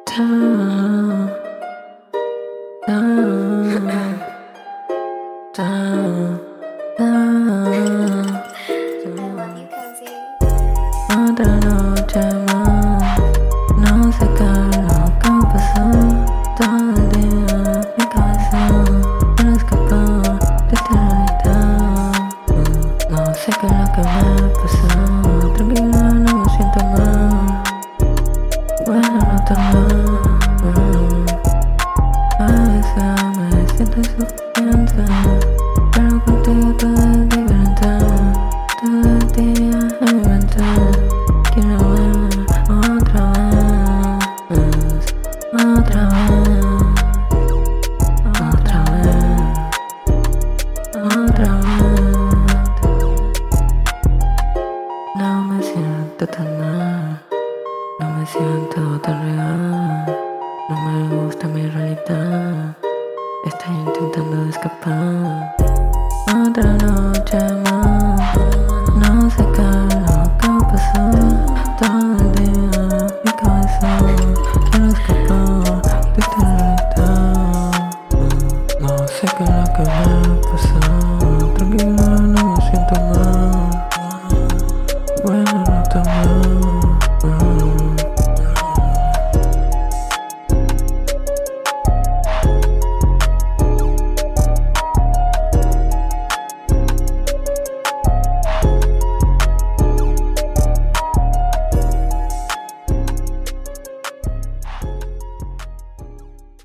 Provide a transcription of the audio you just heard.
Down, down, down, down. Otra noche más, no sé qué es lo que pasó. Todo el día en mi cabeza para escapar de esta realidad. No sé qué es lo que me pasó. Tranquila, no me siento mal. Bueno, no tan mal. A veces me siento insuficiente, pero contigo todo es diferente. Todo el día en mi mente quiero ver otra vez, otra vez, otra vez, otra vez. No me siento tan mal, no me siento tan real. No me gusta mi realidad, estoy intentando escapar. Otra noche más.